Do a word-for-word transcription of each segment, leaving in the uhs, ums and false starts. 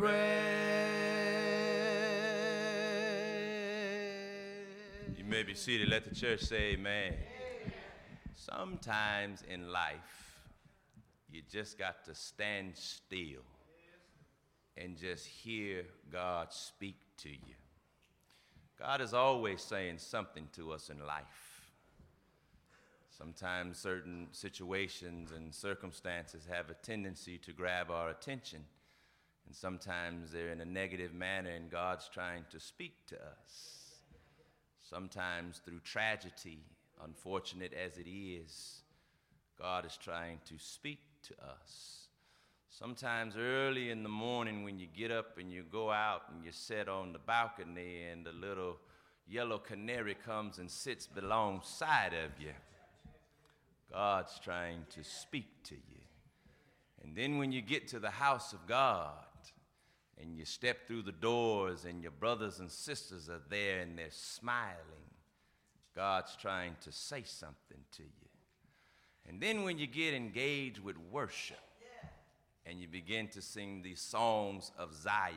bread. You may be seated. Let the church say amen. Sometimes in life, you just got to stand still and just hear God speak to you. God is always saying something to us in life. Sometimes certain situations and circumstances have a tendency to grab our attention, and sometimes they're in a negative manner, and God's trying to speak to us. Sometimes through tragedy, unfortunate as it is, God is trying to speak to us. Sometimes early in the morning when you get up and you go out and you sit on the balcony and the little yellow canary comes and sits alongside of you, God's trying to speak to you. And then when you get to the house of God and you step through the doors and your brothers and sisters are there and they're smiling, God's trying to say something to you. And then when you get engaged with worship and you begin to sing these songs of Zion,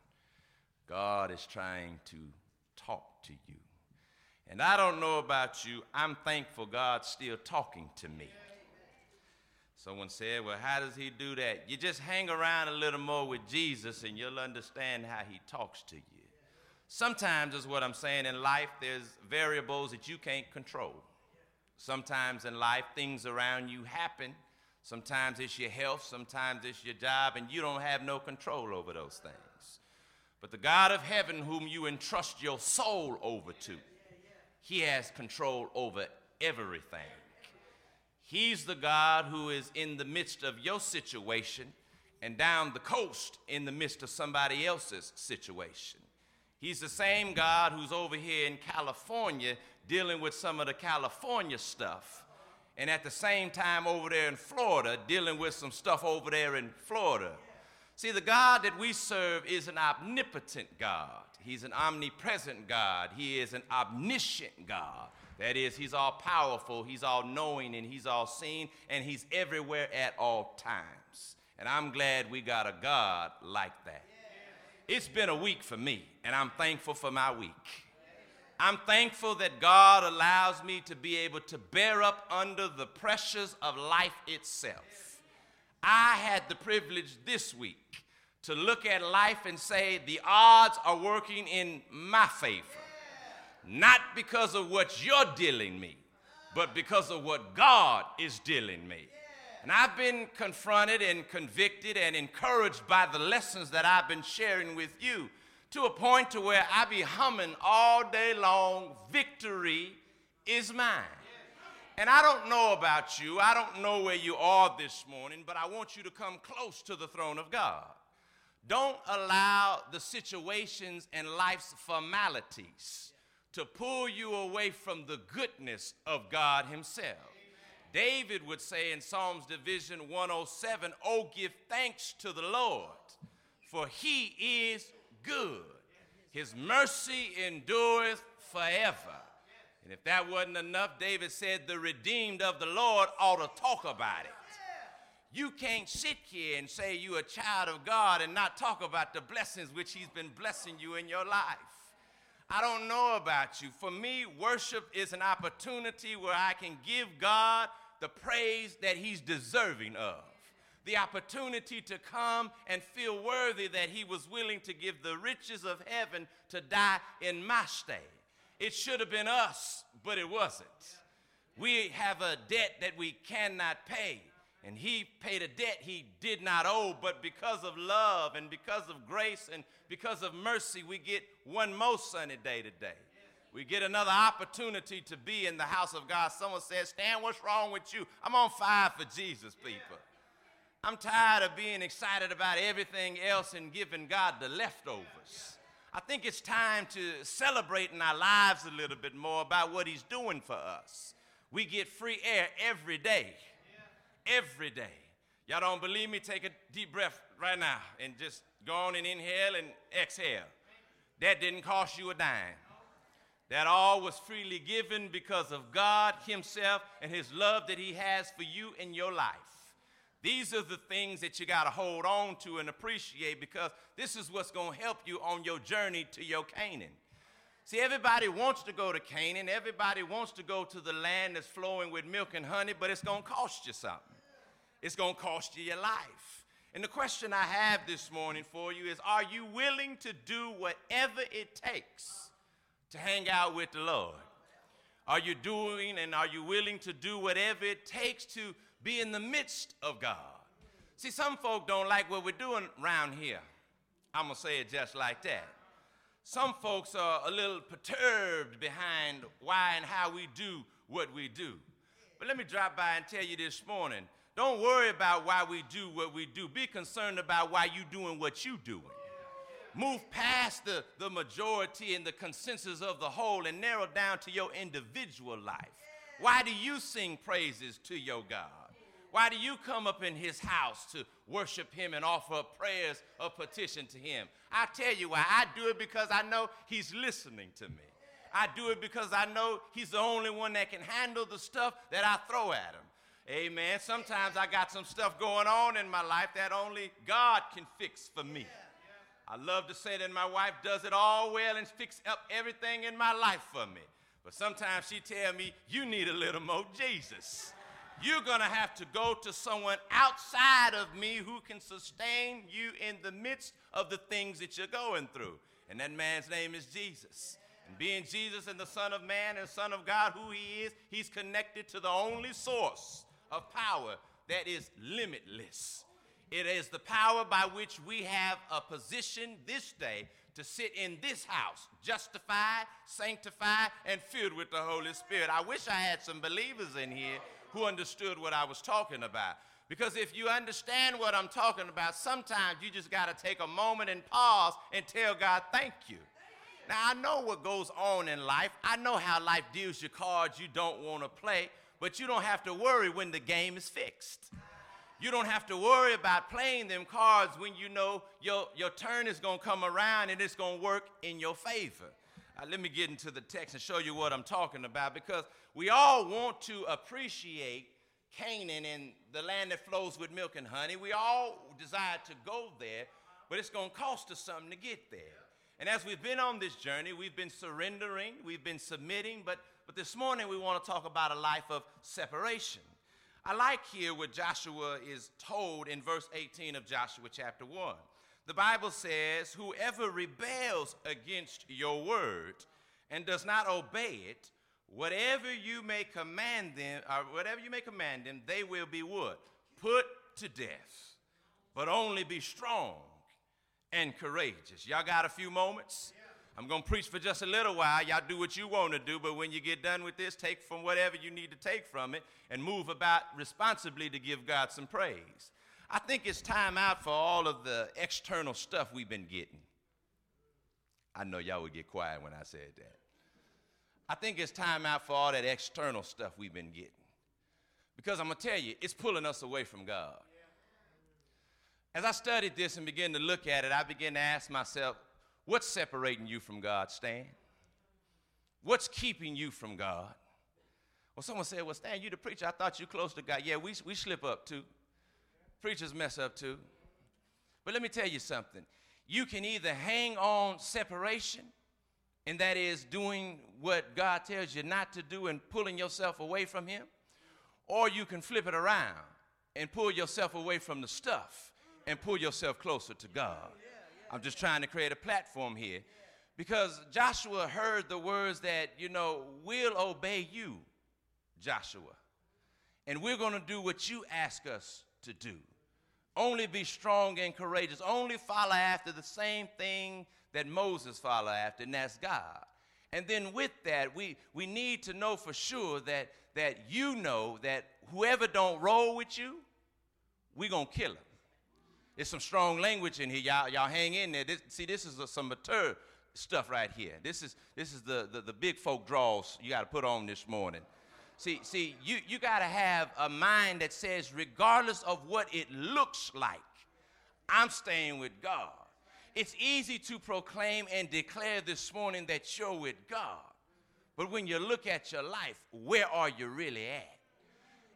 God is trying to talk to you. And I don't know about you, I'm thankful God's still talking to me. Someone said, well, how does he do that? You just hang around a little more with Jesus and you'll understand how he talks to you. Sometimes is what I'm saying in life, there's variables that you can't control. Sometimes in life, things around you happen. Sometimes it's your health, sometimes it's your job, and you don't have no control over those things. But the God of heaven, whom you entrust your soul over to, he has control over everything. He's the God who is in the midst of your situation and down the coast in the midst of somebody else's situation. He's the same God who's over here in California dealing with some of the California stuff, and at the same time over there in Florida dealing with some stuff over there in Florida. See, the God that we serve is an omnipotent God. He's an omnipresent God. He is an omniscient God. That is, he's all powerful, he's all knowing, and he's all seen, and he's everywhere at all times. And I'm glad we got a God like that. It's been a week for me, and I'm thankful for my week. I'm thankful that God allows me to be able to bear up under the pressures of life itself. I had the privilege this week to look at life and say the odds are working in my favor. Not because of what you're dealing me, but because of what God is dealing me. And I've been confronted and convicted and encouraged by the lessons that I've been sharing with you, to a point to where I be humming all day long, victory is mine. And I don't know about you, I don't know where you are this morning, but I want you to come close to the throne of God. Don't allow the situations and life's formalities to pull you away from the goodness of God himself. David would say in Psalms Division one oh seven, oh, give thanks to the Lord, for he is good. His mercy endureth forever. And if that wasn't enough, David said the redeemed of the Lord ought to talk about it. You can't sit here and say you're a child of God and not talk about the blessings which he's been blessing you in your life. I don't know about you. For me, worship is an opportunity where I can give God the praise that he's deserving of. The opportunity to come and feel worthy that he was willing to give the riches of heaven to die in my stead. It should have been us, but it wasn't. We have a debt that we cannot pay, and he paid a debt he did not owe, but because of love and because of grace and because of mercy, we get one more sunny day today. We get another opportunity to be in the house of God. Someone says, Stan, what's wrong with you? I'm on fire for Jesus, people. I'm tired of being excited about everything else and giving God the leftovers. I think it's time to celebrate in our lives a little bit more about what he's doing for us. We get free air every day. Every day. Y'all don't believe me? Take a deep breath right now and just go on and inhale and exhale. That didn't cost you a dime. That all was freely given because of God himself and his love that he has for you in your life. These are the things that you got to hold on to and appreciate, because this is what's going to help you on your journey to your Canaan. See, everybody wants to go to Canaan. Everybody wants to go to the land that's flowing with milk and honey, but it's going to cost you something. It's going to cost you your life. And the question I have this morning for you is, are you willing to do whatever it takes to hang out with the Lord? Are you doing and are you willing to do whatever it takes to be in the midst of God? See, some folk don't like what we're doing around here. I'm going to say it just like that. Some folks are a little perturbed behind why and how we do what we do. But let me drop by and tell you this morning, don't worry about why we do what we do. Be concerned about why you're doing what you're doing. Move past the, the majority and the consensus of the whole and narrow down to your individual life. Why do you sing praises to your God? Why do you come up in his house to worship him and offer prayers of petition to him? I tell you why. I do it because I know he's listening to me. I do it because I know he's the only one that can handle the stuff that I throw at him. Amen. Sometimes I got some stuff going on in my life that only God can fix for me. I love to say that my wife does it all well and fix up everything in my life for me. But sometimes she tells me, you need a little more Jesus. You're going to have to go to someone outside of me who can sustain you in the midst of the things that you're going through. And that man's name is Jesus. And being Jesus and the Son of Man and Son of God, who he is, he's connected to the only source of power that is limitless. It is the power by which we have a position this day to sit in this house, justified, sanctified, and filled with the Holy Spirit. I wish I had some believers in here who understood what I was talking about. Because if you understand what I'm talking about, sometimes you just got to take a moment and pause and tell God, thank you. Now, I know what goes on in life. I know how life deals you cards you don't want to play, but you don't have to worry when the game is fixed. You don't have to worry about playing them cards when you know your, your turn is going to come around and it's going to work in your favor. Uh, let me get into the text and show you what I'm talking about, because we all want to appreciate Canaan and the land that flows with milk and honey. We all desire to go there, but it's going to cost us something to get there. And as we've been on this journey, we've been surrendering, we've been submitting, but, but this morning we want to talk about a life of separation. I like here what Joshua is told in verse eighteen of Joshua chapter one. The Bible says, whoever rebels against your word and does not obey it, whatever you may command them, or whatever you may command them, they will be what? Put to death. But only be strong and courageous. Y'all got a few moments? I'm going to preach for just a little while. Y'all do what you want to do, but when you get done with this, take from whatever you need to take from it and move about responsibly to give God some praise. I think it's time out for all of the external stuff we've been getting. I know y'all would get quiet when I said that. I think it's time out for all that external stuff we've been getting. Because I'm going to tell you, it's pulling us away from God. As I studied this and began to look at it, I began to ask myself, what's separating you from God, Stan? What's keeping you from God? Well, someone said, well, Stan, you the preacher. I thought you close to God. Yeah, we, we slip up too. Preachers mess up too. But let me tell you something. You can either hang on separation, and that is doing what God tells you not to do and pulling yourself away from him, or you can flip it around and pull yourself away from the stuff and pull yourself closer to God. I'm just trying to create a platform here, because Joshua heard the words that, you know, we'll obey you, Joshua, and we're going to do what you ask us to do. Only be strong and courageous. Only follow after the same thing that Moses followed after, and that's God. And then with that, we, we need to know for sure that, that you know that whoever don't roll with you, we're going to kill him. There's some strong language in here. Y'all, y'all hang in there. This, see, this is a, some mature stuff right here. This is, this is the, the, the big folk draws you got to put on this morning. See, see, you, you got to have a mind that says, regardless of what it looks like, I'm staying with God. It's easy to proclaim and declare this morning that you're with God. But when you look at your life, where are you really at?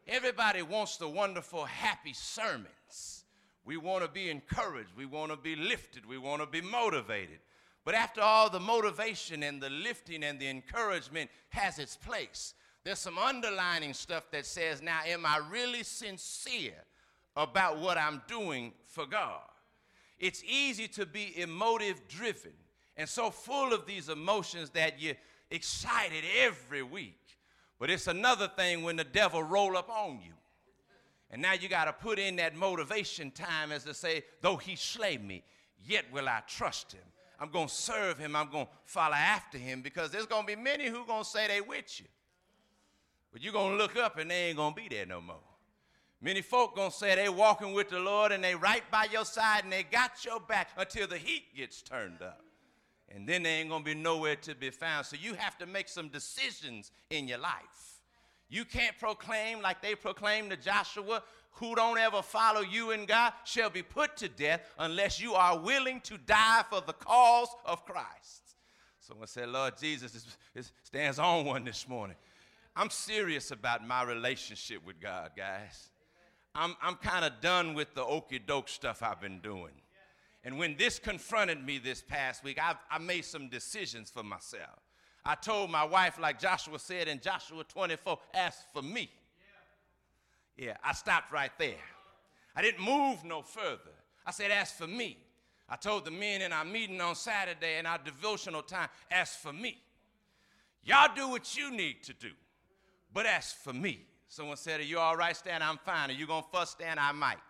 Everybody wants the wonderful, happy sermons. We want to be encouraged. We want to be lifted. We want to be motivated. But after all the motivation and the lifting and the encouragement has its place, there's some underlining stuff that says, now, am I really sincere about what I'm doing for God? It's easy to be emotive-driven and so full of these emotions that you're excited every week. But it's another thing when the devil roll up on you. And now you got to put in that motivation time as to say, though he slay me, yet will I trust him. I'm going to serve him. I'm going to follow after him, because there's going to be many who going to say they with you. But you're going to look up and they ain't going to be there no more. Many folk going to say they walking with the Lord and they right by your side and they got your back until the heat gets turned up. And then they ain't going to be nowhere to be found. So you have to make some decisions in your life. You can't proclaim like they proclaimed to Joshua, who don't ever follow you and God shall be put to death unless you are willing to die for the cause of Christ. Someone said, Lord Jesus, this, this stands on one this morning. I'm serious about my relationship with God, guys. I'm, I'm kind of done with the okey-doke stuff I've been doing. And when this confronted me this past week, I've, I made some decisions for myself. I told my wife, like Joshua said in Joshua twenty-four, ask for me. Yeah. yeah, I stopped right there. I didn't move no further. I said, ask for me. I told the men in our meeting on Saturday in our devotional time, ask for me. Y'all do what you need to do, but ask for me. Someone said, are you all right, Stan? I'm fine. Are you going to fuss, Stan? I might.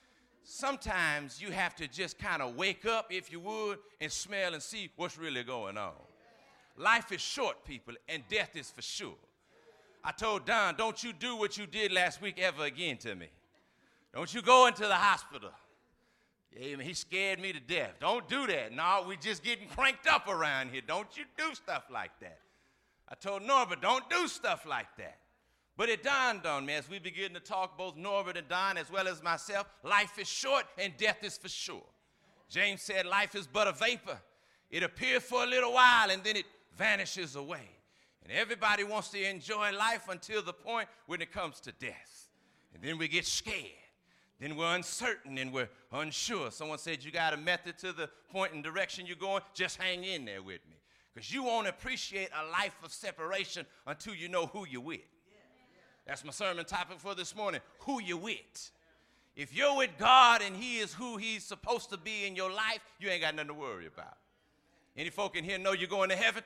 Sometimes you have to just kind of wake up, if you would, and smell and see what's really going on. Life is short, people, and death is for sure. I told Don, don't you do what you did last week ever again to me. Don't you go into the hospital. Yeah, he scared me to death. Don't do that. No, we just getting cranked up around here. Don't you do stuff like that. I told Norbert, don't do stuff like that. But it dawned on me as we began to talk, both Norbert and Don as well as myself, life is short and death is for sure. James said life is but a vapor. It appears for a little while and then it vanishes away. And everybody wants to enjoy life until the point when it comes to death. And then we get scared. Then we're uncertain and we're unsure. Someone said you got a method to the point and direction you're going. Just hang in there with me. Because you won't appreciate a life of separation until you know who you're with. That's my sermon topic for this morning, who you with. If you're with God and he is who he's supposed to be in your life, you ain't got nothing to worry about. Any folk in here know you're going to heaven?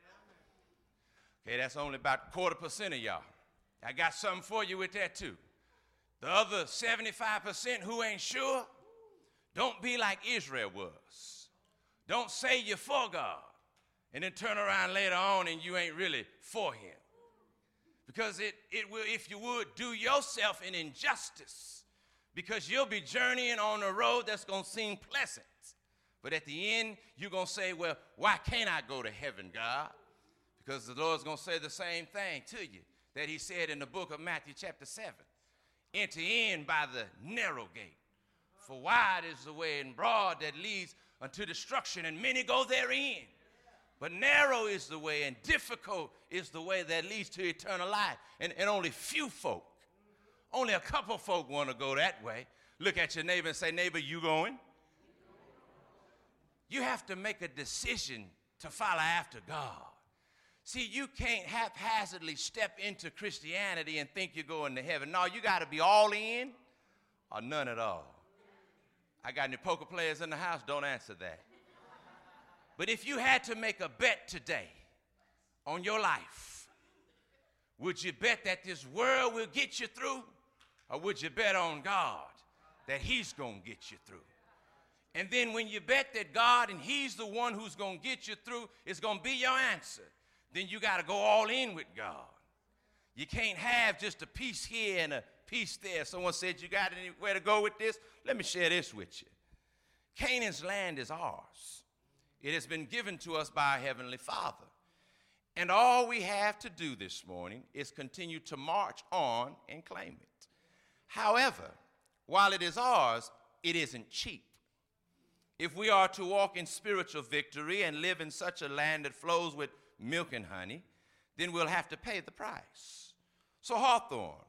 Okay, that's only about a quarter percent of y'all. I got something for you with that too. The other seventy-five percent who ain't sure, don't be like Israel was. Don't say you're for God and then turn around later on and you ain't really for him. Because it, it will, if you would, do yourself an injustice. Because you'll be journeying on a road that's going to seem pleasant. But at the end, you're going to say, well, why can't I go to heaven, God? Because the Lord's going to say the same thing to you that he said in the book of Matthew chapter seven. Enter in by the narrow gate. For wide is the way and broad that leads unto destruction, and many go therein. But narrow is the way and difficult is the way that leads to eternal life. And, and only few folk, only a couple folk want to go that way. Look at your neighbor and say, neighbor, you going? You have to make a decision to follow after God. See, you can't haphazardly step into Christianity and think you're going to heaven. No, you got to be all in or none at all. I got any poker players in the house? Don't answer that. But if you had to make a bet today on your life, would you bet that this world will get you through, or would you bet on God that he's going to get you through? And then when you bet that God and he's the one who's going to get you through is going to be your answer, then you got to go all in with God. You can't have just a piece here and a piece there. Someone said, you got anywhere to go with this? Let me share this with you. Canaan's land is ours. It has been given to us by our Heavenly Father. And all we have to do this morning is continue to march on and claim it. However, while it is ours, it isn't cheap. If we are to walk in spiritual victory and live in such a land that flows with milk and honey, then we'll have to pay the price. So Hawthorne,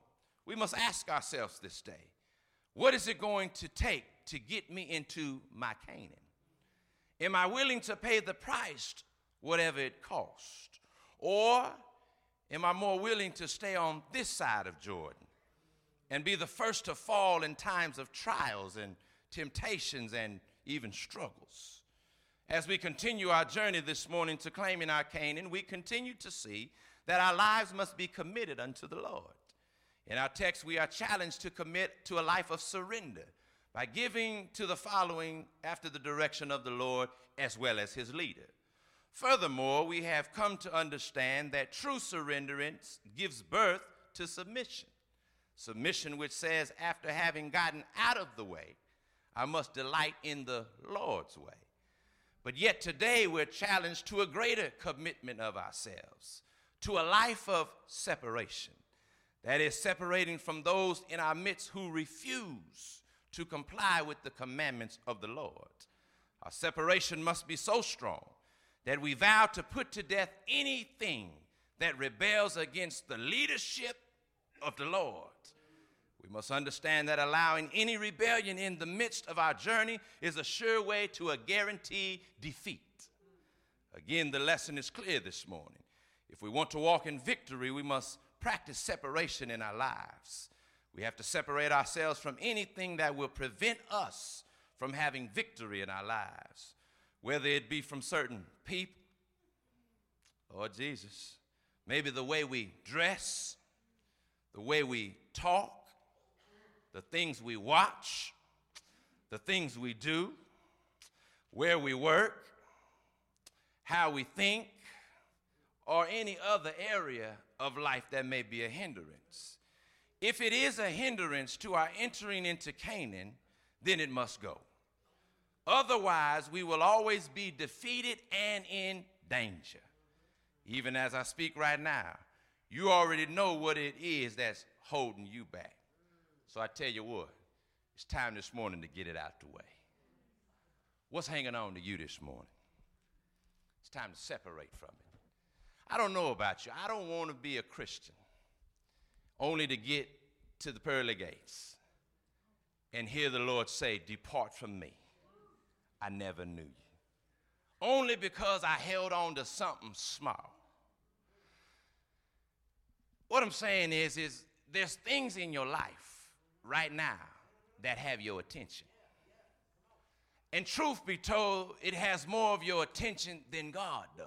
We must ask ourselves this day, what is it going to take to get me into my Canaan? Am I willing to pay the price, whatever it costs? Or am I more willing to stay on this side of Jordan and be the first to fall in times of trials and temptations and even struggles? As we continue our journey this morning to claiming our Canaan, we continue to see that our lives must be committed unto the Lord. In our text, we are challenged to commit to a life of surrender by giving to the following after the direction of the Lord as well as his leader. Furthermore, we have come to understand that true surrenderance gives birth to submission. Submission which says, after having gotten out of the way, I must delight in the Lord's way. But yet today we're challenged to a greater commitment of ourselves, to a life of separation. That is, separating from those in our midst who refuse to comply with the commandments of the Lord. Our separation must be so strong that we vow to put to death anything that rebels against the leadership of the Lord. We must understand that allowing any rebellion in the midst of our journey is a sure way to a guaranteed defeat. Again, the lesson is clear this morning. If we want to walk in victory, we must practice separation in our lives. We have to separate ourselves from anything that will prevent us from having victory in our lives, whether it be from certain people, Lord Jesus, maybe the way we dress, the way we talk, the things we watch, the things we do, where we work, how we think, or any other area of life that may be a hindrance. If it is a hindrance to our entering into Canaan, then it must go. Otherwise, we will always be defeated and in danger. Even as I speak right now, you already know what it is that's holding you back. So I tell you what, it's time this morning to get it out the way. What's hanging on to you this morning? It's time to separate from it. I don't know about you. I don't want to be a Christian only to get to the pearly gates and hear the Lord say, depart from me. I never knew you. Only because I held on to something small. What I'm saying is, is there's things in your life right now that have your attention. And truth be told, it has more of your attention than God does.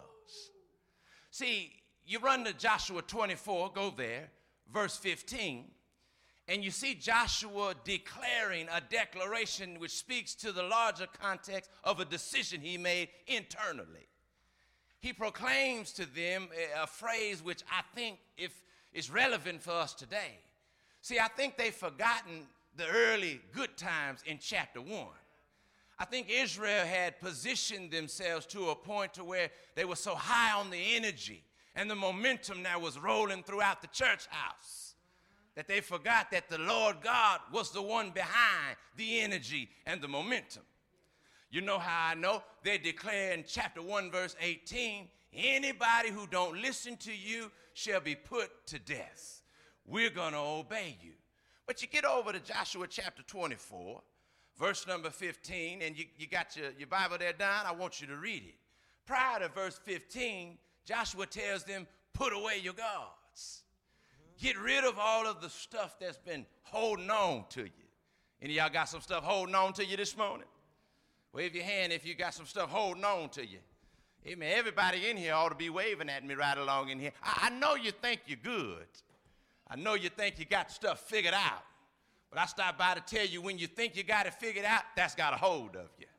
See, you run to Joshua twenty-four, go there, verse fifteen, and you see Joshua declaring a declaration which speaks to the larger context of a decision he made internally. He proclaims to them a, a phrase which I think if is relevant for us today. See, I think they've forgotten the early good times in chapter one. I think Israel had positioned themselves to a point to where they were so high on the energy and the momentum that was rolling throughout the church house that they forgot that the Lord God was the one behind the energy and the momentum. You know how I know? They declare in chapter one, verse eighteen, anybody who don't listen to you shall be put to death. We're going to obey you. But you get over to Joshua chapter twenty-four, verse number fifteen, and you, you got your, your Bible there down. I want you to read it. Prior to verse fifteen, Joshua tells them, put away your gods. Get rid of all of the stuff that's been holding on to you. Any of y'all got some stuff holding on to you this morning? Wave your hand if you got some stuff holding on to you. Amen. Everybody in here ought to be waving at me right along in here. I, I know you think you're good. I know you think you got stuff figured out. But I stopped by to tell you, when you think you got it figured out, that's got a hold of you.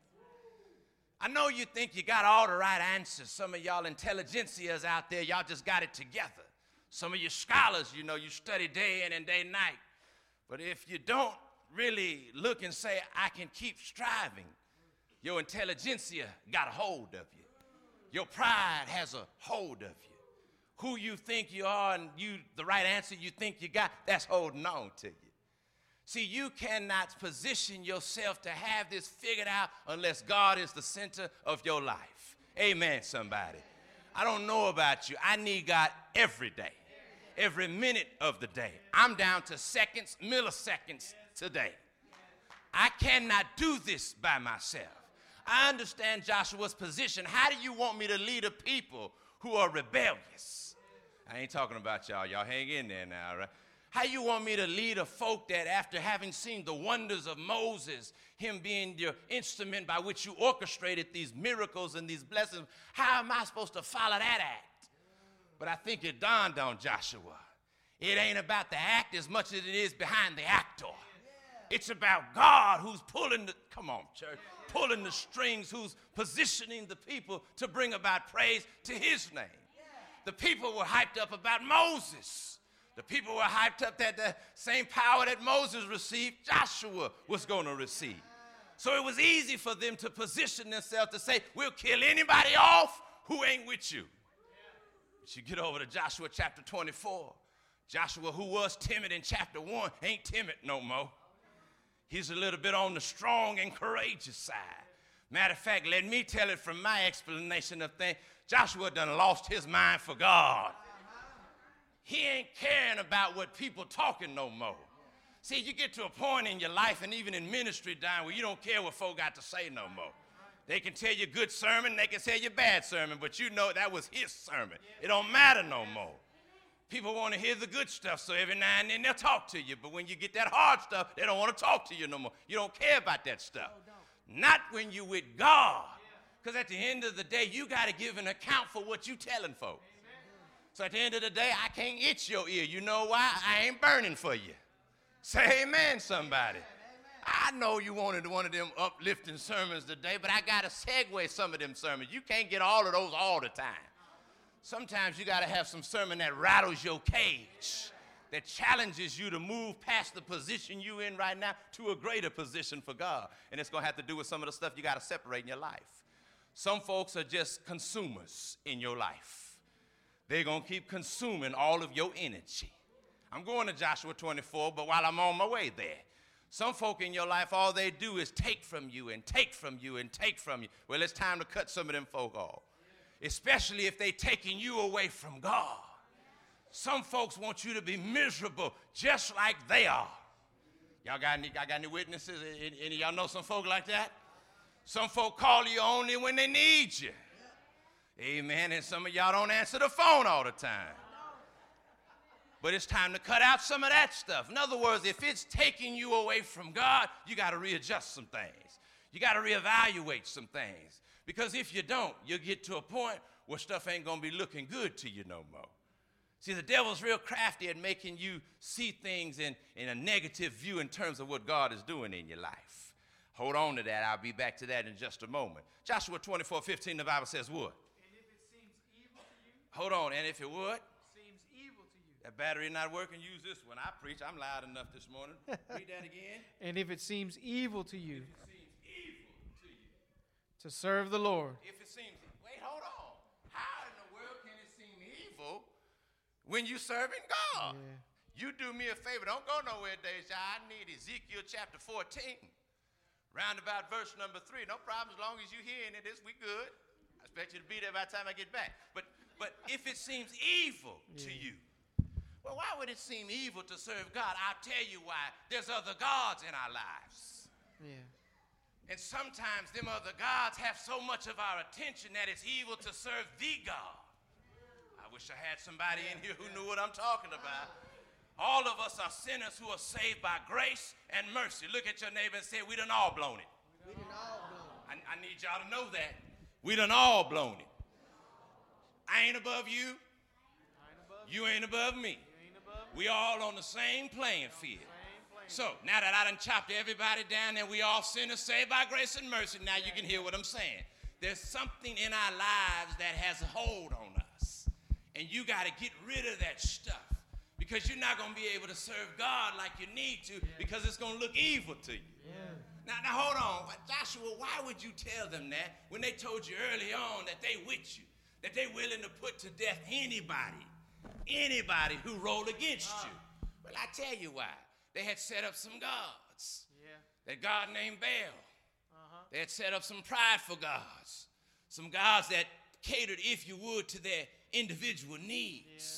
I know you think you got all the right answers. Some of y'all intelligentsias out there, y'all just got it together. Some of you scholars, you know, you study day in and day night. But if you don't really look and say, I can keep striving, your intelligentsia got a hold of you. Your pride has a hold of you. Who you think you are and you the right answer you think you got, that's holding on to you. See, you cannot position yourself to have this figured out unless God is the center of your life. Amen, somebody. I don't know about you. I need God every day. every minute of the day. I'm down to seconds, milliseconds today. I cannot do this by myself. I understand Joshua's position. How do you want me to lead a people who are rebellious? I ain't talking about y'all. Y'all hang in there now, right? How you want me to lead a folk that after having seen the wonders of Moses, him being your instrument by which you orchestrated these miracles and these blessings, how am I supposed to follow that act? But I think it dawned on Joshua. It ain't about the act as much as it is behind the actor. It's about God who's pulling the, come on, church, pulling the strings, who's positioning the people to bring about praise to his name. The people were hyped up about Moses. The people were hyped up that the same power that Moses received, Joshua was going to receive. So it was easy for them to position themselves to say, we'll kill anybody off who ain't with you. But you get over to Joshua chapter twenty-four. Joshua, who was timid in chapter one, ain't timid no more. He's a little bit on the strong and courageous side. Matter of fact, let me tell it from my explanation of things. Joshua done lost his mind for God. He ain't caring about what people talking no more. See, you get to a point in your life and even in ministry down where you don't care what folk got to say no more. They can tell you good sermon, they can tell you bad sermon, but you know that was his sermon. It don't matter no more. People want to hear the good stuff, so every now and then they'll talk to you. But when you get that hard stuff, they don't want to talk to you no more. You don't care about that stuff. Not when you're with God. Because at the end of the day, you got to give an account for what you telling folks. So at the end of the day, I can't itch your ear. You know why? I ain't burning for you. Say amen, somebody. I know you wanted one of them uplifting sermons today, but I got to segue some of them sermons. You can't get all of those all the time. Sometimes you got to have some sermon that rattles your cage, that challenges you to move past the position you in right now to a greater position for God. And it's going to have to do with some of the stuff you got to separate in your life. Some folks are just consumers in your life. They're going to keep consuming all of your energy. I'm going to Joshua twenty-four, but while I'm on my way there, some folk in your life, all they do is take from you and take from you and take from you. Well, it's time to cut some of them folk off, especially if they're taking you away from God. Some folks want you to be miserable just like they are. Y'all got any, y'all got any witnesses? Any, any of y'all know some folk like that? Some folk call you only when they need you. Amen. And some of y'all don't answer the phone all the time. But it's time to cut out some of that stuff. In other words, if it's taking you away from God, you got to readjust some things. You got to reevaluate some things. Because if you don't, you'll get to a point where stuff ain't going to be looking good to you no more. See, the devil's real crafty at making you see things in, in a negative view in terms of what God is doing in your life. Hold on to that. I'll be back to that in just a moment. Joshua twenty-four fifteen, the Bible says what? Hold on, and if it would? Seems evil to you. That battery not working, use this one. I preach, I'm loud enough this morning. Read that again. And if it seems evil to you. If it seems evil to you. To serve the Lord. If it seems, wait, hold on. How in the world can it seem evil when you serving God? Yeah. You do me a favor, don't go nowhere, Deja. I need Ezekiel chapter fourteen. Round about verse number three. No problem, as long as you hearing it, is we good. I expect you to be there by the time I get back. But But if it seems evil yeah. to you, well, why would it seem evil to serve God? I'll tell you why. There's other gods in our lives. Yeah. And sometimes them other gods have so much of our attention that it's evil to serve the God. I wish I had somebody in here who knew what I'm talking about. All of us are sinners who are saved by grace and mercy. Look at your neighbor and say, we done all blown it. We done all blown it. I, I need y'all to know that. We done all blown it. I ain't above you. Ain't above you ain't above me. You ain't above we all on the same playing field. So now that I done chopped everybody down and we all sinners saved by grace and mercy, now you can hear what I'm saying. There's something in our lives that has a hold on us. And you got to get rid of that stuff. Because you're not going to be able to serve God like you need to yeah. because it's going to look evil to you. Yeah. Now, now, hold on. Joshua, why would you tell them that when they told you early on that they with you? That they're willing to put to death anybody, anybody who roll against uh. you. Well, I tell you why. They had set up some gods. Yeah. That god named Baal. Uh-huh. They had set up some prideful gods. Some gods that catered, if you would, to their individual needs.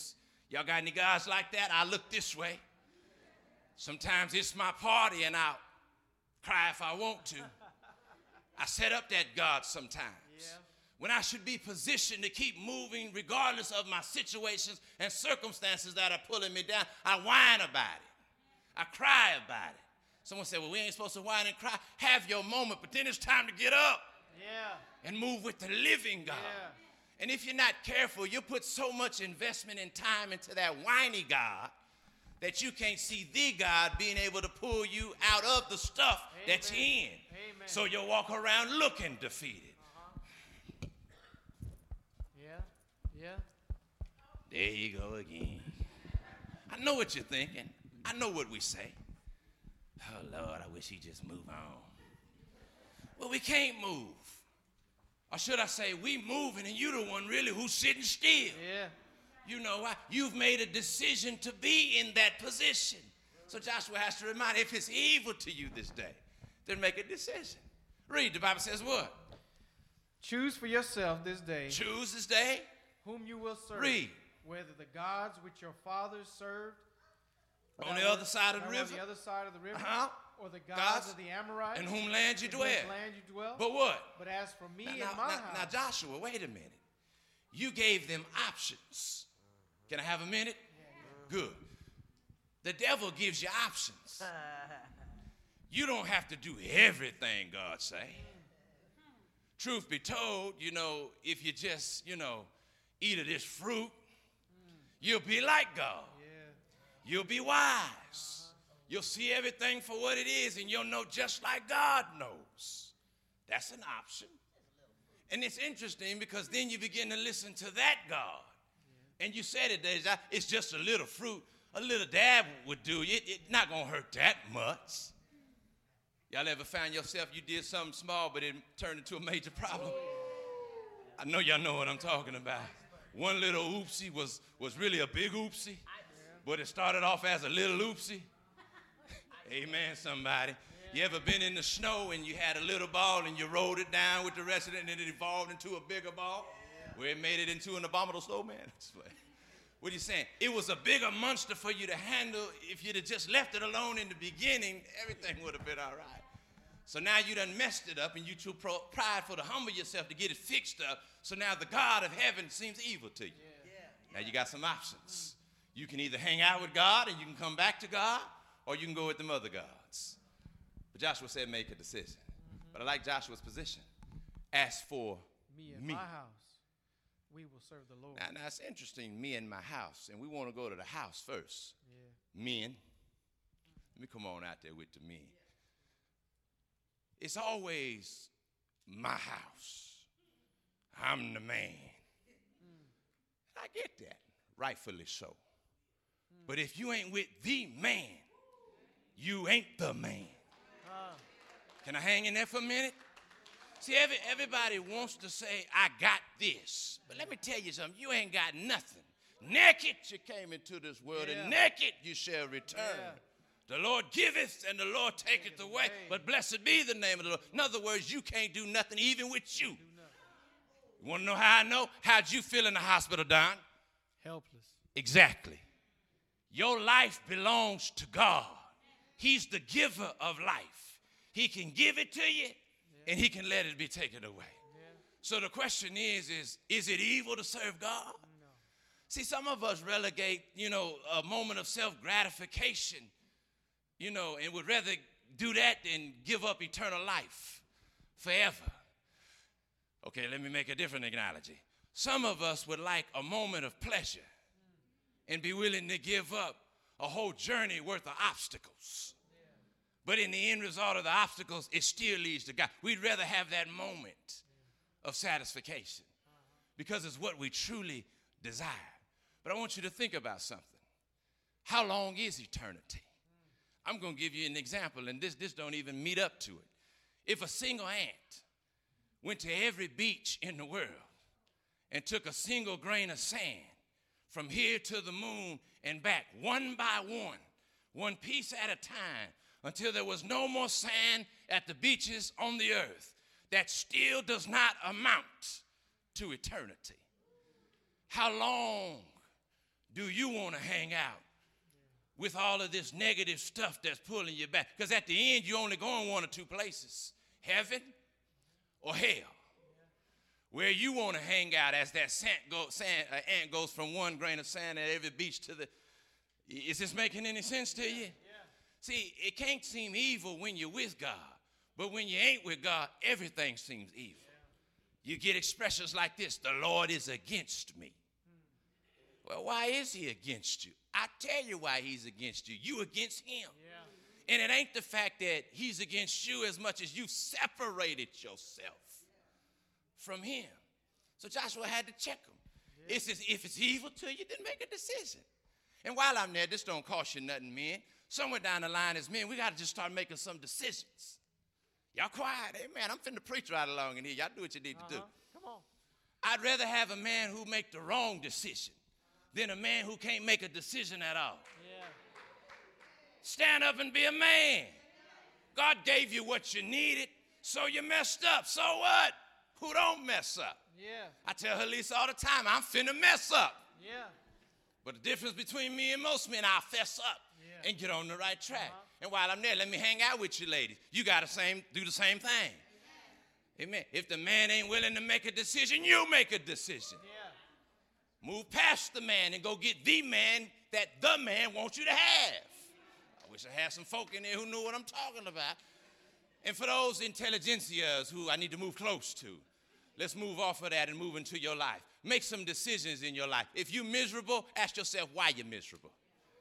Y'all got any gods like that? I look this way. Sometimes it's my party and I'll cry if I want to. I set up that God sometimes. Yeah. When I should be positioned to keep moving regardless of my situations and circumstances that are pulling me down, I whine about it. I cry about it. Someone said, well, we ain't supposed to whine and cry. Have your moment, but then it's time to get up yeah. and move with the living God. Yeah. And if you're not careful, you'll put so much investment and time into that whiny God that you can't see the God being able to pull you out of the stuff Amen. That you're in. Amen. So you'll walk around looking defeated. Uh-huh. Yeah, yeah. There you go again. I know what you're thinking. I know what we say. Oh, Lord, I wish he'd just move on. Well, we can't move. Or should I say, we moving and you the one really who's sitting still. Yeah. You know why? You've made a decision to be in that position. So Joshua has to remind, if it's evil to you this day, then make a decision. Read, the Bible says what? Choose for yourself this day. Choose this day. Whom you will serve. Read. Whether the gods which your fathers served. On the other side of the river. On the other side of the river. Uh-huh. Or the gods, gods of the Amorites. In whom land you dwell. In whom land you dwell. But what? But as for me now, and now, my now, house. Now, Joshua, wait a minute. You gave them options. Can I have a minute? Yeah, yeah. Good. The devil gives you options. You don't have to do everything God say. Truth be told, you know, if you just, you know, eat of this fruit, you'll be like God. Yeah. You'll be wise. Uh-huh. You'll see everything for what it is, and you'll know just like God knows. That's an option. And it's interesting because then you begin to listen to that God. Yeah. And you said it, Deja, it's just a little fruit. A little dab would do it. It's not going to hurt that much. Y'all ever find yourself, you did something small, but it turned into a major problem? I know y'all know what I'm talking about. One little oopsie was, was really a big oopsie, but it started off as a little oopsie. Amen, somebody. You ever been in the snow and you had a little ball and you rolled it down with the rest of it and it evolved into a bigger ball where it made it into an abominable snowman? What are you saying? It was a bigger monster for you to handle. If you'd have just left it alone in the beginning, everything would have been all right. So now you done messed it up and you too pro- prideful to humble yourself to get it fixed up. So now the God of heaven seems evil to you. Yeah. Yeah. Now you got some options. You can either hang out with God and you can come back to God, or you can go with them other gods. But Joshua said make a decision. Mm-hmm. But I like Joshua's position. As for me and me. my house, we will serve the Lord. Now, now it's interesting, me and my house, and we want to go to the house first. Yeah. Men. Let me come on out there with the men. It's always my house. I'm the man. Mm. I get that, rightfully so. Mm. But if you ain't with the man, you ain't the man. Uh. Can I hang in there for a minute? See, every, everybody wants to say, I got this. But let me tell you something, you ain't got nothing. Naked you came into this world, yeah. and naked you shall return. Yeah. The Lord giveth, and the Lord taketh away. But blessed be the name of the Lord. In other words, you can't do nothing even with you. You want to know how I know? How'd you feel in the hospital, Don? Helpless. Exactly. Your life belongs to God. He's the giver of life. He can give it to you, yeah. and he can let it be taken away. Yeah. So the question is, is, is it evil to serve God? No. See, some of us relegate, you know, a moment of self-gratification, you know, and would rather do that than give up eternal life forever. Okay, let me make a different analogy. Some of us would like a moment of pleasure and be willing to give up a whole journey worth of obstacles. But in the end result of the obstacles, it still leads to God. We'd rather have that moment of satisfaction because it's what we truly desire. But I want you to think about something. How long is eternity? I'm going to give you an example, and this, this don't even meet up to it. If a single ant went to every beach in the world and took a single grain of sand from here to the moon and back, one by one, one piece at a time, until there was no more sand at the beaches on the earth, that still does not amount to eternity. How long do you want to hang out with all of this negative stuff that's pulling you back? Because at the end, you're only going one or two places, heaven or hell. Where you want to hang out as that sand go, sand, uh, ant goes from one grain of sand at every beach to the, is this making any sense to you? Yeah. See, it can't seem evil when you're with God, but when you ain't with God, everything seems evil. Yeah. You get expressions like this, the Lord is against me. Hmm. Well, why is he against you? I tell you why he's against you. You against him. Yeah. And it ain't the fact that he's against you as much as you separated yourself from him. So Joshua had to check him. Yeah. It says, if it's evil to you, then make a decision. And while I'm there, this don't cost you nothing, men. Somewhere down the line as men, we got to just start making some decisions. Y'all quiet. Hey, man, I'm finna preach right along in here. Y'all do what you need uh-huh. to do. Come on. I'd rather have a man who make the wrong decision than a man who can't make a decision at all. Yeah. Stand up and be a man. God gave you what you needed, so you messed up. So what? Who don't mess up? Yeah. I tell Halisa all the time, I'm finna mess up. Yeah. But the difference between me and most men, I'll fess up yeah. and get on the right track. Uh-huh. And while I'm there, let me hang out with you ladies. You got to same, do the same thing. Yeah. Amen. If the man ain't willing to make a decision, you make a decision. Yeah. Move past the man and go get the man that the man wants you to have. I wish I had some folk in there who knew what I'm talking about. And for those intelligentsias who I need to move close to, let's move off of that and move into your life. Make some decisions in your life. If you're miserable, ask yourself why you're miserable.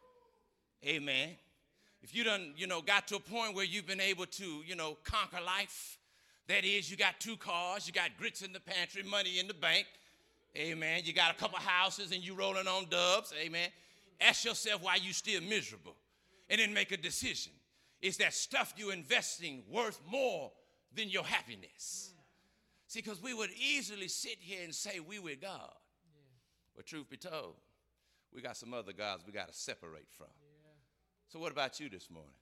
Amen. If you done, you know, got to a point where you've been able to, you know, conquer life, that is, you got two cars, you got grits in the pantry, money in the bank. Amen. You got a couple houses and you rolling on dubs. Amen. Ask yourself why you still miserable and then make a decision. Is that stuff you're investing worth more than your happiness? See, because we would easily sit here and say we with God. Yeah. But truth be told, we got some other gods we got to separate from. Yeah. So what about you this morning?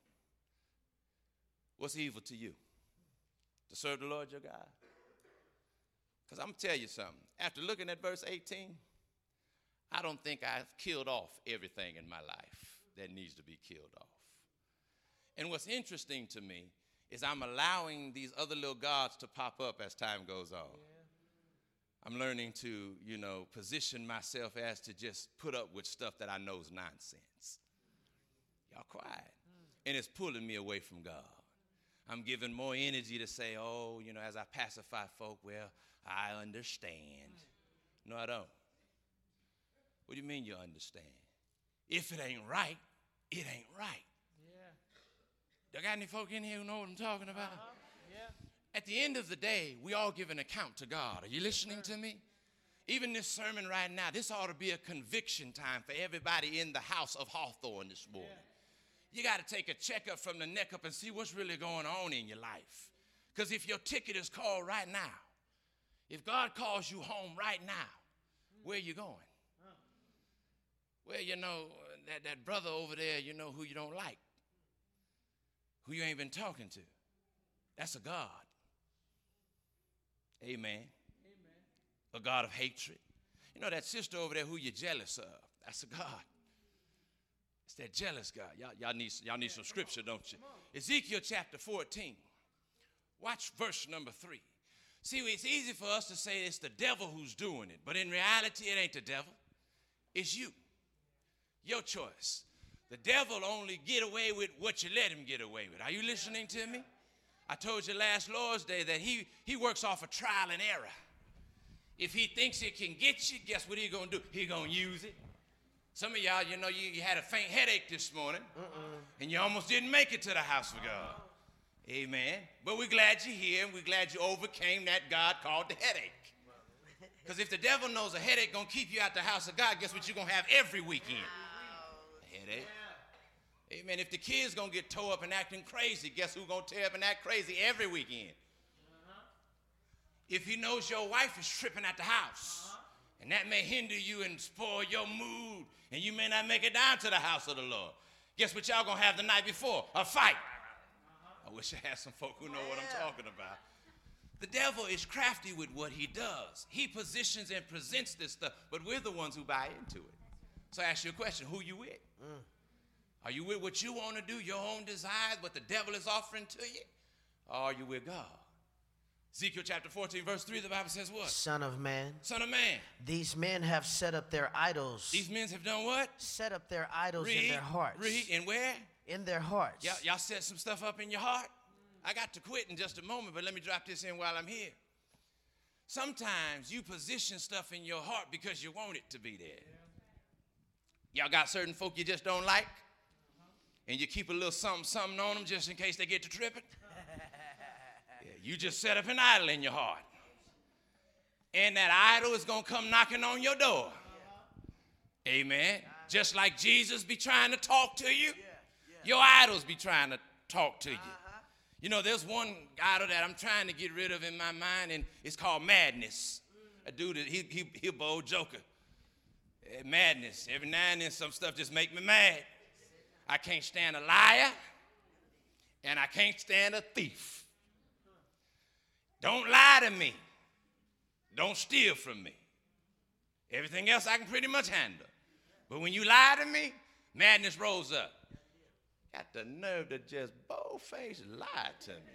What's evil to you? To serve the Lord your God? Because I'm going to tell you something. After looking at verse eighteen, I don't think I've killed off everything in my life that needs to be killed off. And what's interesting to me is I'm allowing these other little gods to pop up as time goes on. Yeah. I'm learning to, you know, position myself as to just put up with stuff that I know is nonsense. Y'all quiet. Mm. And it's pulling me away from God. I'm giving more energy to say, oh, you know, as I pacify folk, well, I understand. Mm. No, I don't. What do you mean you understand? If it ain't right, it ain't right. Y'all got any folk in here who know what I'm talking about? Uh-huh. Yeah. At the end of the day, we all give an account to God. Are you listening to me? Even this sermon right now, this ought to be a conviction time for everybody in the house of Hawthorne this morning. Yeah. You got to take a checkup from the neck up and see what's really going on in your life. Because if your ticket is called right now, if God calls you home right now, where are you going? Huh. Well, you know, that, that brother over there, you know, who you don't like. Who you ain't been talking to. That's a God. Amen. Amen. A God of hatred. You know that sister over there who you're jealous of. That's a God. It's that jealous God. Y'all, y'all need, y'all need some scripture, don't you? Ezekiel chapter fourteen. Watch verse number three. See, it's easy for us to say it's the devil who's doing it. But in reality, it ain't the devil. It's you. Your choice. The devil only get away with what you let him get away with. Are you listening to me? I told you last Lord's Day that he, he works off of trial and error. If he thinks it can get you, guess what he going to do? He going to use it. Some of y'all, you know, you, you had a faint headache this morning, uh-uh. and you almost didn't make it to the house of God. Amen. But we're glad you're here, and we're glad you overcame that God called the headache. Because if the devil knows a headache going to keep you out the house of God, guess what you're going to have every weekend? A headache. Amen. If the kid's going to get tore up and acting crazy, guess who's going to tear up and act crazy every weekend? Uh-huh. If he knows your wife is tripping at the house, uh-huh. and that may hinder you and spoil your mood, and you may not make it down to the house of the Lord, guess what y'all going to have the night before? A fight. Uh-huh. I wish I had some folk who know yeah. what I'm talking about. The devil is crafty with what he does. He positions and presents this stuff, but we're the ones who buy into it. So I ask you a question, who you with? Mm. Are you with what you want to do, your own desires, what the devil is offering to you? Or are you with God? Ezekiel chapter fourteen, verse three, the Bible says what? Son of man. Son of man. These men have set up their idols. These men have done what? Set up their idols read, in their hearts. Read, and where? In their hearts. Y'all, y'all set some stuff up in your heart? I got to quit in just a moment, but let me drop this in while I'm here. Sometimes you position stuff in your heart because you want it to be there. Y'all got certain folk you just don't like, and you keep a little something, something on them just in case they get to tripping. Yeah, you just set up an idol in your heart. And that idol is going to come knocking on your door. Amen. Just like Jesus be trying to talk to you, your idols be trying to talk to you. You know, there's one idol that I'm trying to get rid of in my mind, and it's called madness. A dude, he, he, he a bold joker. Uh, madness. Every now and then some stuff just make me mad. I can't stand a liar, and I can't stand a thief. Don't lie to me. Don't steal from me. Everything else I can pretty much handle. But when you lie to me, madness rolls up. Got the nerve to just bold-faced lie to me.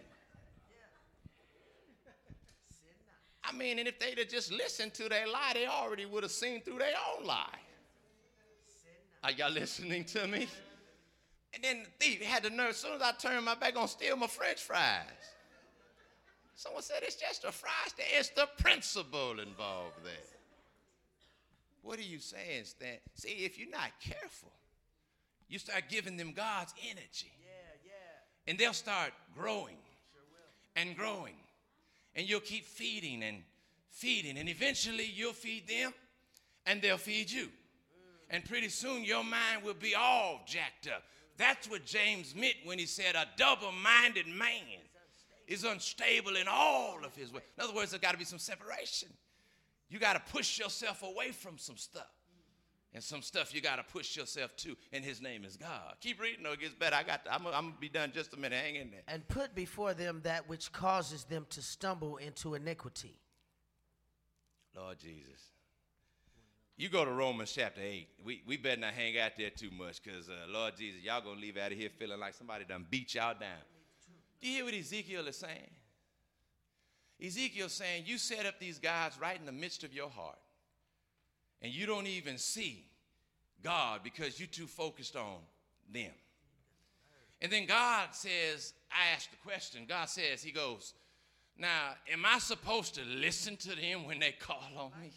I mean, and if they'd have just listened to their lie, they already would have seen through their own lie. Are y'all listening to me? And then the thief had the nerve, as soon as I turned my back, gonna steal my French fries. Someone said it's just a fries. It's the principle involved there. What are you saying, Stan? See, if you're not careful, you start giving them God's energy. Yeah, yeah. And they'll start growing sure will. and growing. And you'll keep feeding and feeding. And eventually you'll feed them and they'll feed you. Mm. And pretty soon your mind will be all jacked up. That's what James meant when he said a double-minded man is unstable in all of his ways. In other words, there's got to be some separation. You got to push yourself away from some stuff. And some stuff you got to push yourself to, and his name is God. Keep reading, or it gets better. I got to, I'm, I'm going to be done just a minute. Hang in there. And put before them that which causes them to stumble into iniquity. Lord Jesus. You go to Romans chapter eight. We, we better not hang out there too much because, uh, Lord Jesus, y'all going to leave out of here feeling like somebody done beat y'all down. Do you hear what Ezekiel is saying? Ezekiel's saying you set up these guys right in the midst of your heart. And you don't even see God because you're too focused on them. And then God says, I asked the question. God says, he goes, now, am I supposed to listen to them when they call on me?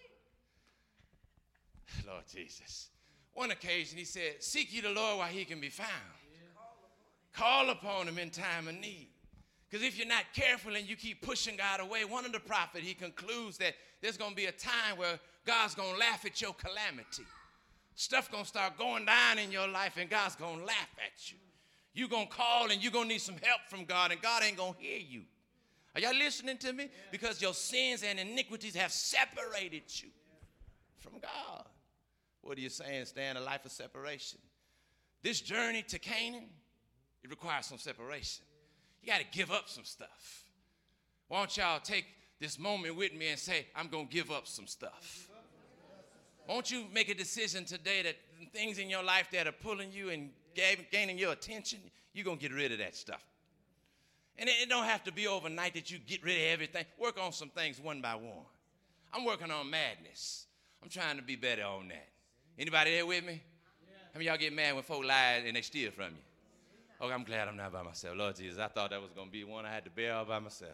Lord Jesus. One occasion he said, seek ye the Lord while he can be found. Call upon him in time of need. Because if you're not careful and you keep pushing God away, one of the prophets, he concludes that there's going to be a time where God's going to laugh at your calamity. Stuff going to start going down in your life and God's going to laugh at you. You're going to call and you're going to need some help from God and God ain't going to hear you. Are y'all listening to me? Because your sins and iniquities have separated you from God. What are you saying? Stan, a life of separation. This journey to Canaan, it requires some separation. You got to give up some stuff. Why don't y'all take this moment with me and say, I'm going to give up some stuff. Won't you make a decision today that things in your life that are pulling you and gaining your attention, you're going to get rid of that stuff. And it, it don't have to be overnight that you get rid of everything. Work on some things one by one. I'm working on madness. I'm trying to be better on that. Anybody there with me? How many of y'all get mad when folk lie and they steal from you? Oh, I'm glad I'm not by myself. Lord Jesus, I thought that was going to be one I had to bear all by myself.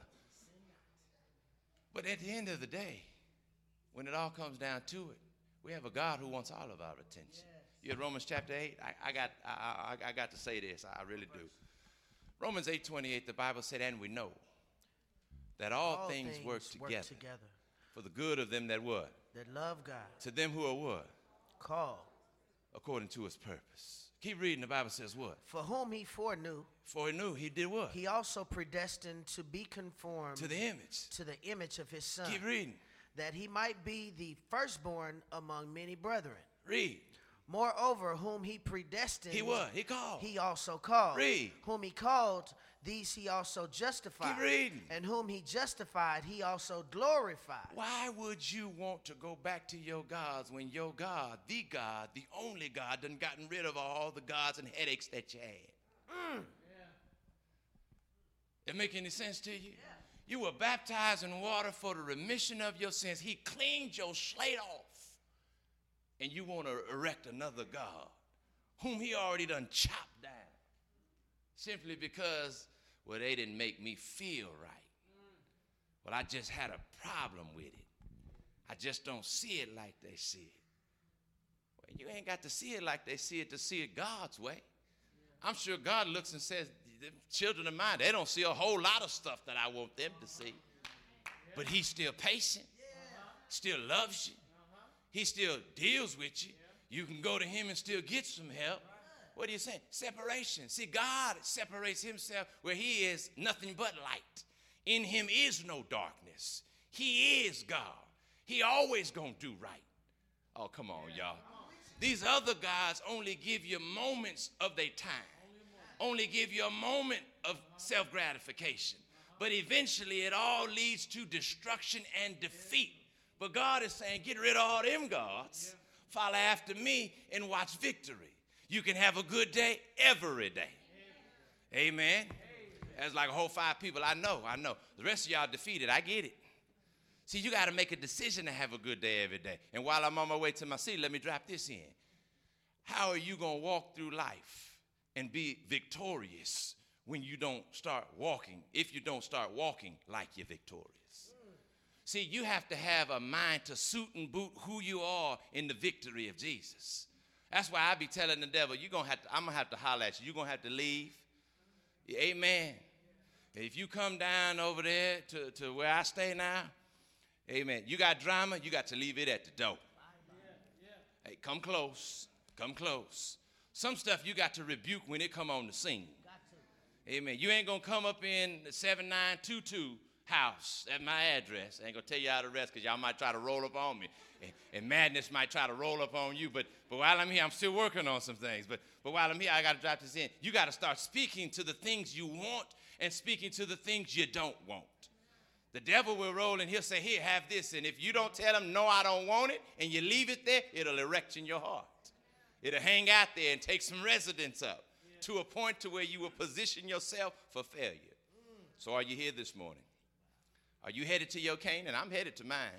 But at the end of the day, when it all comes down to it, we have a God who wants all of our attention. Yes. You had Romans chapter eight? I, I, got, I, I, I got to say this. I really do. Romans eight twenty-eight, the Bible said, and we know that all, all things, things work, together, work together for the good of them that what? That love God. To them who are what? Called. According to his purpose. Keep reading. The Bible says what? For whom he foreknew. For he knew. He did what? He also predestined to be conformed. To the image. To the image of his son. Keep reading. That he might be the firstborn among many brethren. Read. Moreover, whom he predestined. He what? He called. He also called. Read. Whom he called, these he also justified. Keep reading. And whom he justified, he also glorified. Why would you want to go back to your gods when your God, the God, the only God, done gotten rid of all the gods and headaches that you had? Mm. It make any sense to you? Yeah. You were baptized in water for the remission of your sins. He cleaned your slate off. And you want to erect another God whom he already done chopped down. Simply because, well, they didn't make me feel right. Well, I just had a problem with it. I just don't see it like they see it. Well, you ain't got to see it like they see it to see it God's way. I'm sure God looks and says, the children of mine, they don't see a whole lot of stuff that I want them to see. But he's still patient, still loves you. He still deals with you. You can go to him and still get some help. What are you saying? Separation. See, God separates himself where he is nothing but light. In him is no darkness. He is God. He always gonna do right. Oh, come on, y'all. These other gods only give you moments of their time. Only give you a moment of self-gratification. But eventually it all leads to destruction and defeat. But God is saying, get rid of all them gods, follow after me, and watch victory. You can have a good day every day. Amen. That's like a whole five people I know, I know. The rest of y'all defeated, I get it. See, you got to make a decision to have a good day every day. And while I'm on my way to my seat, let me drop this in. How are you going to walk through life and be victorious when you don't start walking, if you don't start walking like you're victorious? See, you have to have a mind to suit and boot who you are in the victory of Jesus. That's why I be telling the devil, you're gonna have to, I'm going to have to holler at you. You're going to have to leave. Amen. If you come down over there to, to where I stay now, amen, you got drama, you got to leave it at the door. Hey, come close. Come close. Some stuff you got to rebuke when it come on the scene. Amen. You ain't going to come up in the seven nine two two house at my address. I ain't gonna tell you how to rest because y'all might try to roll up on me. And, and madness might try to roll up on you. But but while I'm here, I'm still working on some things. But but while I'm here, I gotta drop this in. You gotta start speaking to the things you want and speaking to the things you don't want. The devil will roll and he'll say, here, have this. And if you don't tell him, no, I don't want it, and you leave it there, it'll erect in your heart. It'll hang out there and take some residence up to a point to where you will position yourself for failure. So are you here this morning? Are you headed to your Canaan? I'm headed to mine.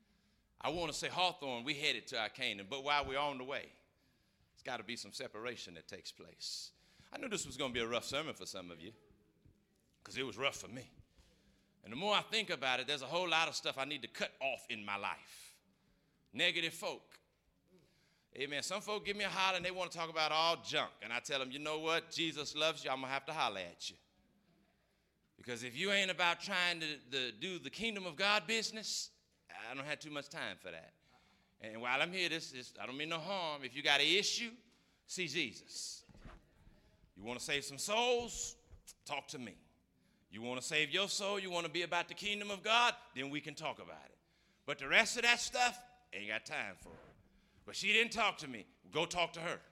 I want to say Hawthorne, we headed to our Canaan, but while we're on the way, there's got to be some separation that takes place. I knew this was going to be a rough sermon for some of you because it was rough for me. And the more I think about it, there's a whole lot of stuff I need to cut off in my life. Negative folk. Amen. Some folk give me a holler and they want to talk about all junk. And I tell them, you know what? Jesus loves you. I'm going to have to holler at you. Because if you ain't about trying to, to do the kingdom of God business, I don't have too much time for that. And while I'm here, this, this I don't mean no harm. If you got an issue, see Jesus. You want to save some souls? Talk to me. You want to save your soul? You want to be about the kingdom of God? Then we can talk about it. But the rest of that stuff, ain't got time for it. But she didn't talk to me. Go talk to her.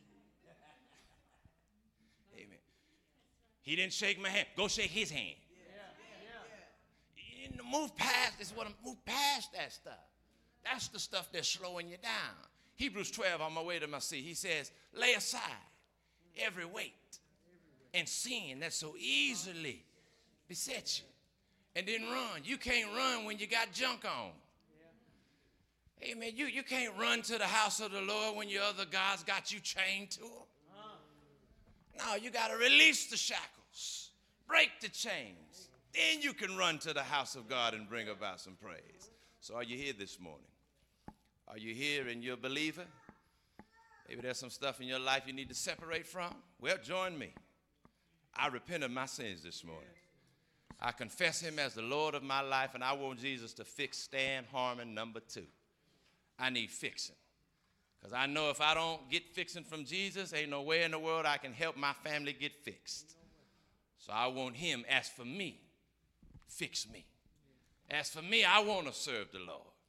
Amen. He didn't shake my hand. Go shake his hand. Yeah. Yeah. Move past, this is what I'm, move past that stuff. That's the stuff that's slowing you down. Hebrews twelve, on my way to my seat, he says, lay aside every weight and sin that so easily besets you. And then run. You can't run when you got junk on. Yeah. Amen. You, you can't run to the house of the Lord when your other gods got you chained to them. Uh. No, you got to release the shackles. Break the chains. Then you can run to the house of God and bring about some praise. So are you here this morning? Are you here and you're a believer? Maybe there's some stuff in your life you need to separate from. Well, join me. I repent of my sins this morning. I confess him as the Lord of my life, and I want Jesus to fix Stan Harmon number two. I need fixing. Because I know if I don't get fixing from Jesus, ain't no way in the world I can help my family get fixed. So I want him, as for me, fix me. As for me, I want to serve the Lord.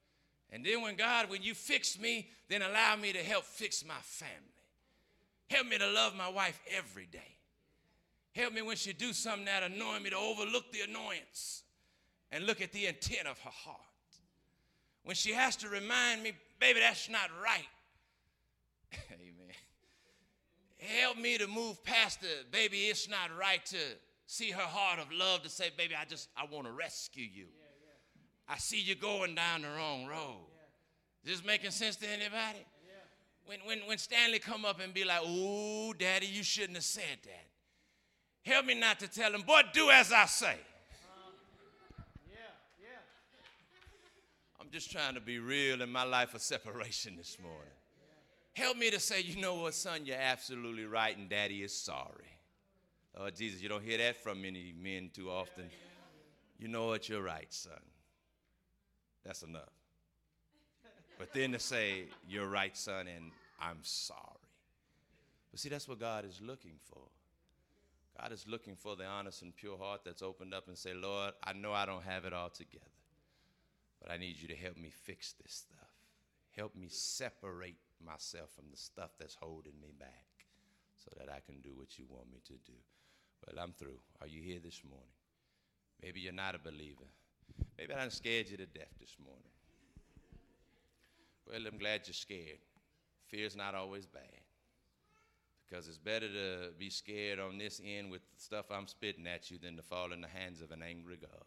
And then when God, when you fix me, then allow me to help fix my family. Help me to love my wife every day. Help me when she do something that annoys me to overlook the annoyance and look at the intent of her heart. When she has to remind me, baby, that's not right. Amen. Help me to move past the, baby, it's not right, to see her heart of love to say, baby, I just, I want to rescue you. Yeah, yeah. I see you going down the wrong road. Yeah. Is this making sense to anybody? Yeah. When, when, when Stanley come up and be like, ooh, daddy, you shouldn't have said that. Help me not to tell him, boy, do as I say. Uh, yeah, yeah. I'm just trying to be real in my life of separation this morning. Yeah, yeah. Help me to say, you know what, son, you're absolutely right, and daddy is sorry. Oh, Jesus, you don't hear that from many men too often. Yeah, yeah. You know what, you're right, son. That's enough. But then to say, you're right, son, and I'm sorry. But see, that's what God is looking for. God is looking for the honest and pure heart that's opened up and say, Lord, I know I don't have it all together, but I need you to help me fix this stuff. Help me separate myself from the stuff that's holding me back so that I can do what you want me to do. Well, I'm through. Are you here this morning? Maybe you're not a believer. Maybe I done scared you to death this morning. Well, I'm glad you're scared. Fear's not always bad. Because it's better to be scared on this end with the stuff I'm spitting at you than to fall in the hands of an angry God.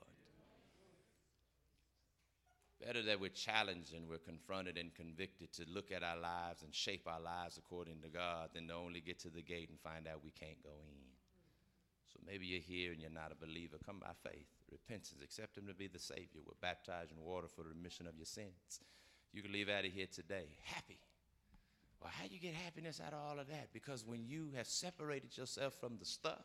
Better that we're challenged and we're confronted and convicted to look at our lives and shape our lives according to God than to only get to the gate and find out we can't go in. So maybe you're here and you're not a believer. Come by faith, repentance, accept him to be the Savior. We're baptized in water for the remission of your sins. You can leave out of here today happy. Well, how do you get happiness out of all of that? Because when you have separated yourself from the stuff,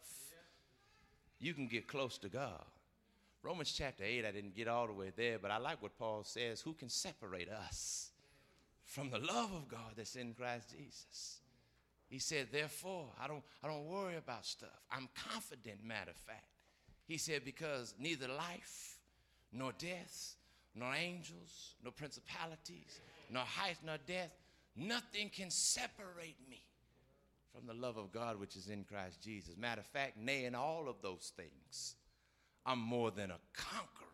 you can get close to God. Romans chapter eight, I didn't get all the way there, but I like what Paul says. Who can separate us from the love of God that's in Christ Jesus? He said, therefore, I don't, I don't worry about stuff. I'm confident, matter of fact. He said, because neither life, nor death, nor angels, nor principalities, nor height, nor depth, nothing can separate me from the love of God which is in Christ Jesus. Matter of fact, nay, in all of those things, I'm more than a conqueror.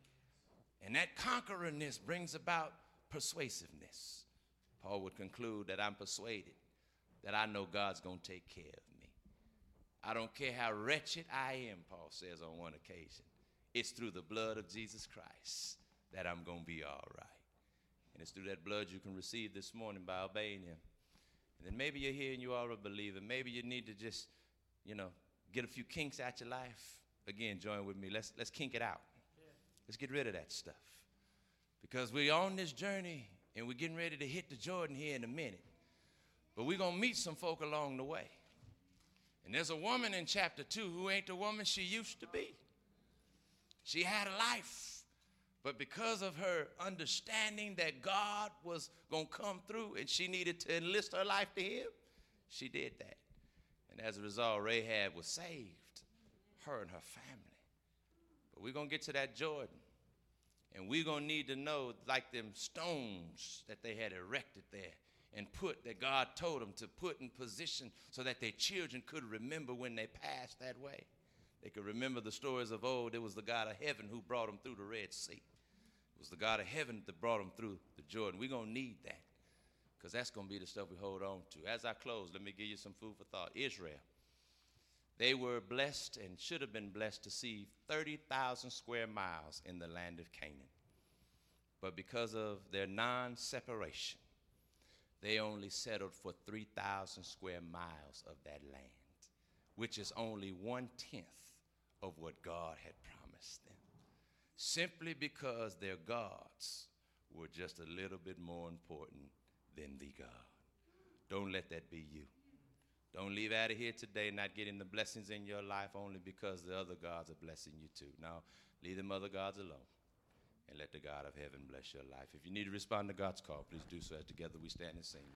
And that conquerorness brings about persuasiveness. Paul would conclude that I'm persuaded that I know God's going to take care of me. I don't care how wretched I am, Paul says on one occasion. It's through the blood of Jesus Christ that I'm going to be all right. And it's through that blood you can receive this morning by obeying him. And then maybe you're here and you are a believer. Maybe you need to just, you know, get a few kinks out your life. Again, join with me. Let's, let's kink it out. Yeah. Let's get rid of that stuff. Because we're on this journey and we're getting ready to hit the Jordan here in a minute. But we're going to meet some folk along the way. And there's a woman in chapter two who ain't the woman she used to be. She had a life. But because of her understanding that God was going to come through and she needed to enlist her life to him, she did that. And as a result, Rahab was saved, her and her family. But we're going to get to that Jordan. And we're going to need to know, like them stones that they had erected there and put, that God told them to put in position so that their children could remember when they passed that way. They could remember the stories of old. It was the God of heaven who brought them through the Red Sea. It was the God of heaven that brought them through the Jordan. We're going to need that because that's going to be the stuff we hold on to. As I close, let me give you some food for thought. Israel, they were blessed and should have been blessed to see thirty thousand square miles in the land of Canaan. But because of their non-separation, they only settled for three thousand square miles of that land, which is only one-tenth of what God had promised them. Simply because their gods were just a little bit more important than the God. Don't let that be you. Don't leave out of here today not getting the blessings in your life only because the other gods are blessing you too. Now, leave them other gods alone and let the God of heaven bless your life. If you need to respond to God's call, please do so as together we stand and sing.